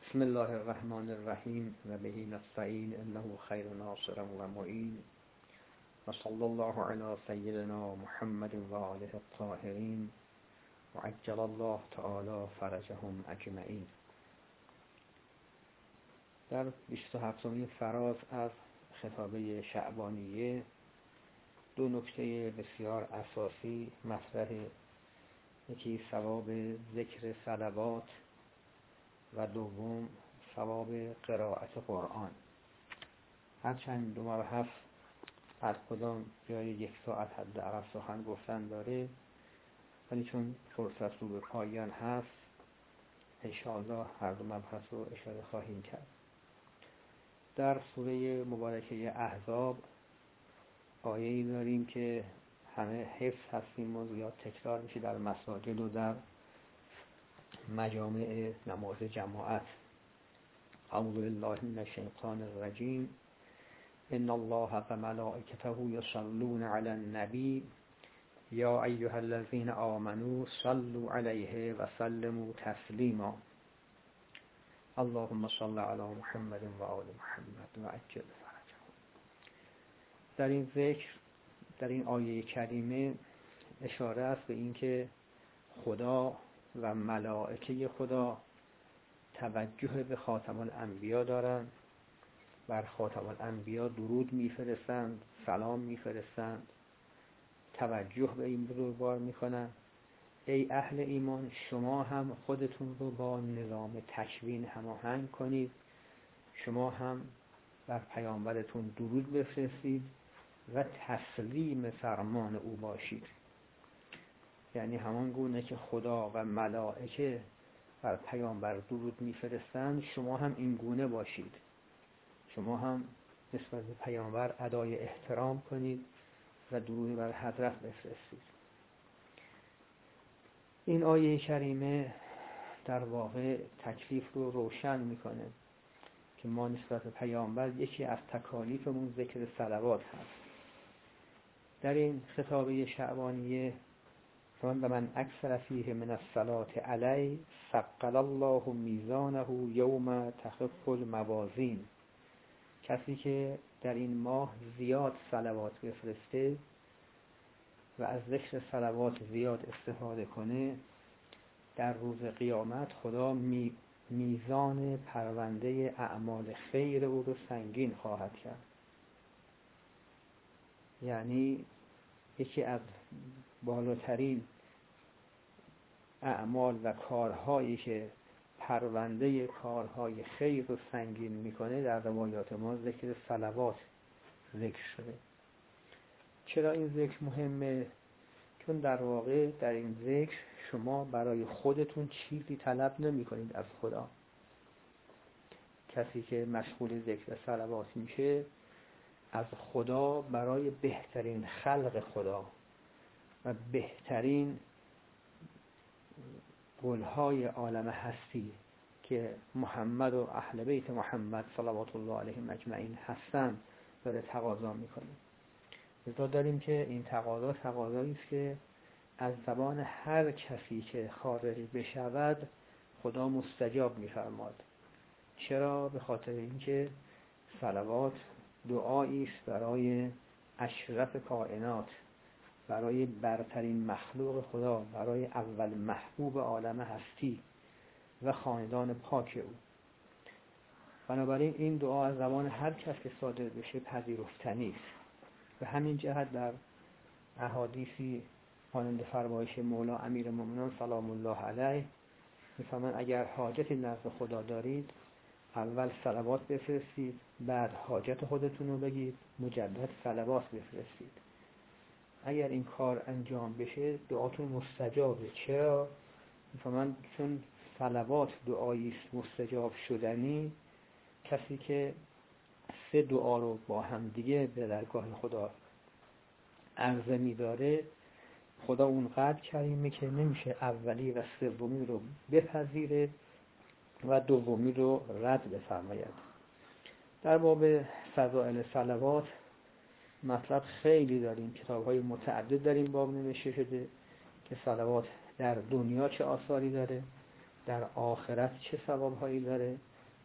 بسم الله الرحمن الرحیم و به نستعین انه خیر ناصر و معین و صلی الله علی سیدنا محمد و آله الطاهرین و عجل الله تعالی فرجهم اجمعین. در 27مین فراز از خطابه شعبانیه دو نکته بسیار اساسی مطرحه. یکی ثواب ذکر صلوات و دوم ثواب قرائت قرآن. هرچند دو مبحث هر کدام جای 1 ساعت حداقل سخن گفتن داره، ولی چون فرصت رو به پایان هست انشاءالله هر دو مبحث رو اشاره خواهیم کرد. در سوره مبارکه احزاب آیه‌ای داریم که همه حفظ هستیم و زیاد تکرار میشه در مساجد و در مجامع نماز جماعت. اعوذ بالله من الشیطان الرجیم. ان الله و ملائکته یصلون علی النبی یا ایها الذین آمنوا صلوا علیه و سلموا تسلیما. اللهم صل علی محمد و آل محمد و عجل فرجهم. در این ذکر، در این آیه کریمه اشاره است به اینکه خدا و ملائکه خدا توجه به خاتم الانبیا دارند، بر خاتم الانبیا درود میفرستند، سلام میفرستند، توجه به این بزرگوار میکنند. ای اهل ایمان، شما هم خودتون رو با نظام تکوین هماهنگ کنید، شما هم بر پیامبرتون درود بفرستید و تسلیم فرمان او باشید. یعنی همان گونه که خدا و ملائکه بر پیامبر درود میفرستند، شما هم این گونه باشید. شما هم نسبت به پیامبر ادای احترام کنید و درود بر حضرت بفرستید. این آیه کریمه در واقع تکلیف رو روشن میکنه که ما نسبت به پیامبر یکی از تکالیفمون ذکر صلوات هست. در این خطابه شعبانیه و من اکثر فیه من الصلاة علی ثقل الله میزانه یوم تخف الموازین. کسی که در این ماه زیاد صلوات بفرسته و از ذکر صلوات زیاد استفاده کنه، در روز قیامت خدا میزان پرونده اعمال خیر او رو سنگین خواهد کرد. یعنی یکی از بالاترین اعمال و کارهایی که پرونده کارهای خیر رو سنگین میکنه در روایات ما ذکر صلوات ذکر شده. چرا این ذکر مهمه؟ چون در واقع در این ذکر شما برای خودتون چیزی طلب نمی کنید از خدا. کسی که مشغول ذکر صلوات میشه از خدا برای بهترین خلق خدا و بهترین گلهای عالم هستی که محمد و اهل بیت محمد صلوات الله علیهم اجمعین هستن داره تقاضا میکنه. لذا داریم که این تقاضایی است که از زبان هر کسی که خارج بشود خدا مستجاب میفرماد. چرا؟ به خاطر اینکه صلوات دعایی است برای اشرف کائنات، برای برترین مخلوق خدا، برای اول محبوب عالم هستی و خاندان پاک او. بنابراین این دعا از زبان هر کس که صادر بشه پذیرفتنی است. به همین جهت در احادیثی مانند فرمایش مولا امیرالمومنین سلام الله علیه میفرمایند اگر حاجتی نزد خدا دارید اول صلوات بفرستید، بعد حاجت خودتون رو بگید، مجدد صلوات بفرستید. اگر این کار انجام بشه دعاتون مستجابه. چرا؟ میفرمایند چون صلوات دعایی است مستجاب شدنی. کسی که 3 دعا رو با هم دیگه به درگاه خدا عرضه می‌داره، خدا اونقدر کریمه که نمیشه اولی و سومی رو بپذیره و دومی رو رد بفرماید. در باب فضائل صلوات مطلب خیلی داریم، کتاب‌های متعدد در این باب نوشته شده که صلوات در دنیا چه آثاری داره، در آخرت چه ثواب‌هایی داره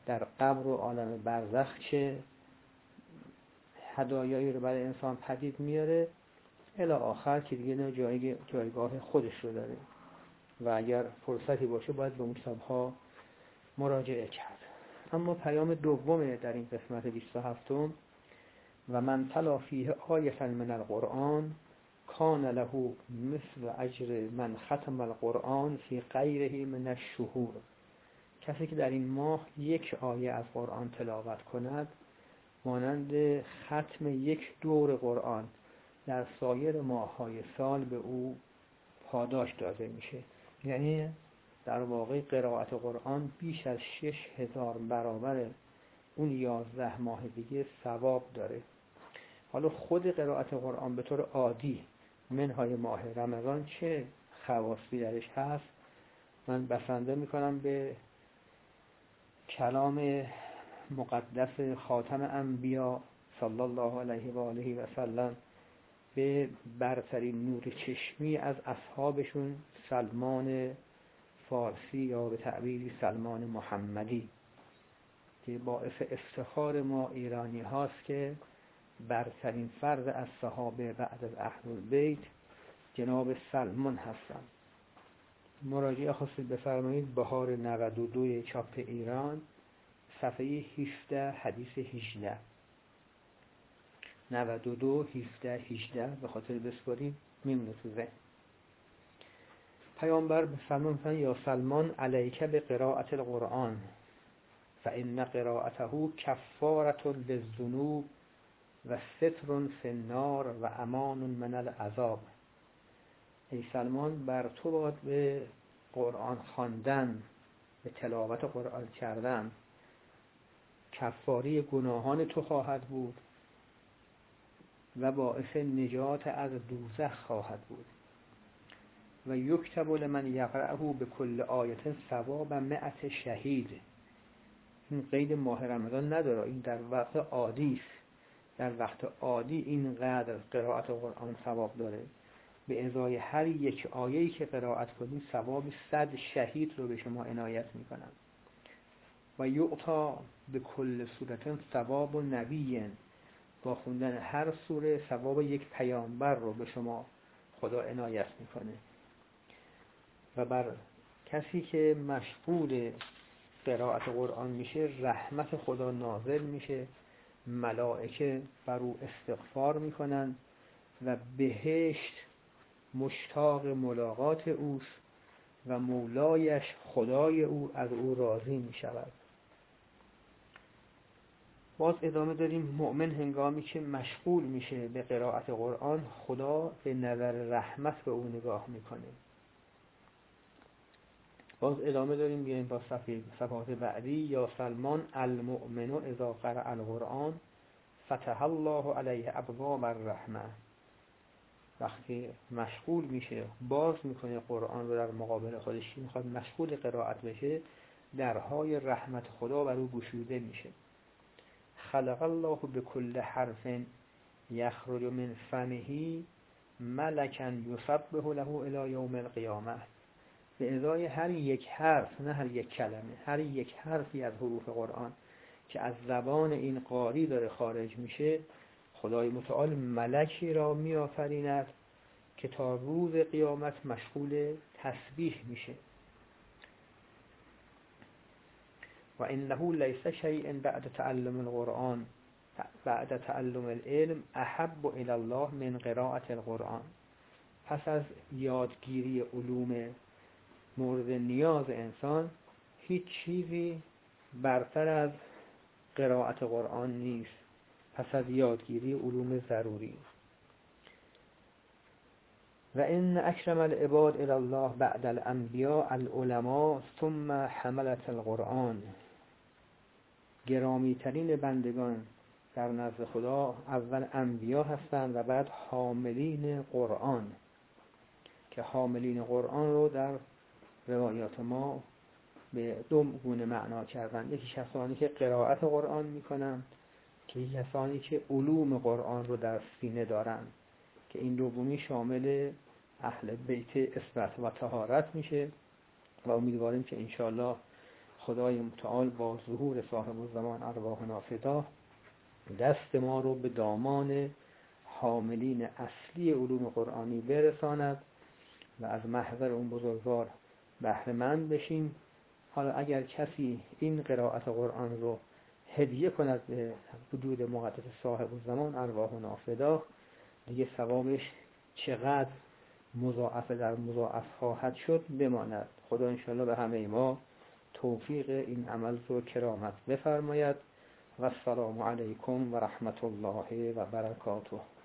در قبر و عالم برزخ چه هدایایی رو برای انسان پدید میاره الی آخر که دیگه نه جایگاه خودش رو داره و اگر فرصتی باشه باید به اون کتاب‌ها مراجعه کرد. اما پیام دوم در این قسمت 27 و من تلا فیه آیة من القرآن کان له مثل اجر من ختم القرآن فی غیره من الشهور. کسی که در این ماه یک آیه از قرآن تلاوت کند مانند ختم یک دور قرآن در سایر ماه‌های سال به او پاداش داده میشه. یعنی در واقع قرائت قرآن بیش از 6000 برابر اون 11 ماه دیگه ثواب داره. حالا خود قرائت قرآن به طور عادی منهای ماه رمضان چه خواصی درش هست؟ من بسنده میکنم به کلام مقدس خاتم انبیا صلی الله علیه و آله و سلم به برترین نور چشمی از اصحابشون سلمان فارسی یا به تعبیری سلمان محمدی که باعث افتخار ما ایرانی هاست که برترین فرد از صحابه بعد از اهل البیت جناب سلمان هستند. مراجعه خواستید بفرمایید بهار 92 چاپ ایران صفحه 17 حدیث 18 92 17 18 به خاطر بسپارید میمونه تو ذهن. پیامبر به سلمان فرمود یا سلمان علیک به قرائت القرآن فإن قراءته کفارة للذنوب و ستر فی النار و امان من العذاب. ای سلمان بر تو باید به قرآن خواندن، به تلاوت قرآن کردن کفاره گناهان تو خواهد بود و باعث نجات از دوزخ خواهد بود و یکتب لمن یقرأه به کل آیت ثواب 100 شهید. این قید ماه رمضان نداره، این در وقت عادی است. در وقت عادی اینقدر قرائت قرآن ثواب داره. به ازای هر یک آیه‌ای که قرائت کنید ثواب 100 شهید رو به شما عنایت میکنن. و یعطا به کل سورة ثواب نبی، با خوندن هر سوره ثواب یک پیامبر رو به شما خدا عنایت میکنه. و بر کسی که مشغول قرائت قرآن میشه رحمت خدا نازل میشه، ملائکه بر او استغفار میکنن و بهشت مشتاق ملاقات اوست و مولایش خدای او از او راضی میشود. باز ادامه داریم مؤمن هنگامی که مشغول میشه به قرائت قرآن خدا به نظر رحمت به او نگاه میکنه. باز ادامه داریم بیایم با صفحات بعدی یا سلمان المؤمن اذا قرأ القرآن فتح الله علیه ابواب الرحمه. وقتی مشغول میشه باز میکنه قرآن رو در مقابل خودش، میخواد مشغول قرائت بشه درهای رحمت خدا بر او گشوده میشه. خلق الله بكل حرف یخرج من فمه ملکا یسبح له الی یوم القیامه. به ازای هر یک حرف، نه هر یک کلمه، هر یک حرفی از حروف قرآن که از زبان این قاری داره خارج میشه خدای متعال ملکی را میآفریند که تا روز قیامت مشغول تسبیح میشه. و انه لیس شیء بعد تعلم القرآن بعد تعلم العلم احب الی الله من قراءة القرآن. پس از یادگیری علوم مورد نیاز انسان هیچ چیزی برتر از قرائت قرآن نیست، پس از یادگیری علوم ضروری. و ان اکرم العباد الی الله بعد الانبیاء العلماء ثم حملة القرآن. گرامی ترین بندگان در نزد خدا اول انبیا هستند و بعد حاملین قرآن، که حاملین قرآن رو در روایات ما به دو گونه معنا کردن. یکی کسانی که قرائت قرآن میکنن، که کسانی که علوم قرآن رو در سینه دارن، که این دومی شامل اهل بیت عصمت و طهارت میشه و امیدواریم که انشاءالله خدای متعال با ظهور صاحب الزمان ارواحنا فدا دست ما رو به دامان حاملین اصلی علوم قرآنی برساند و از محضر اون بزرگوار بهره مند بشیم. حالا اگر کسی این قرائت قرآن رو هدیه کند به وجود مقدس صاحب الزمان ارواحنا فدا، دیگه ثوابش چقدر مضاعف در مضاعف خواهد شد بماند. خدا انشاءالله به همه ما توفیق این عمل رو کرامت بفرماید. و السلام علیکم و رحمت الله و برکاته.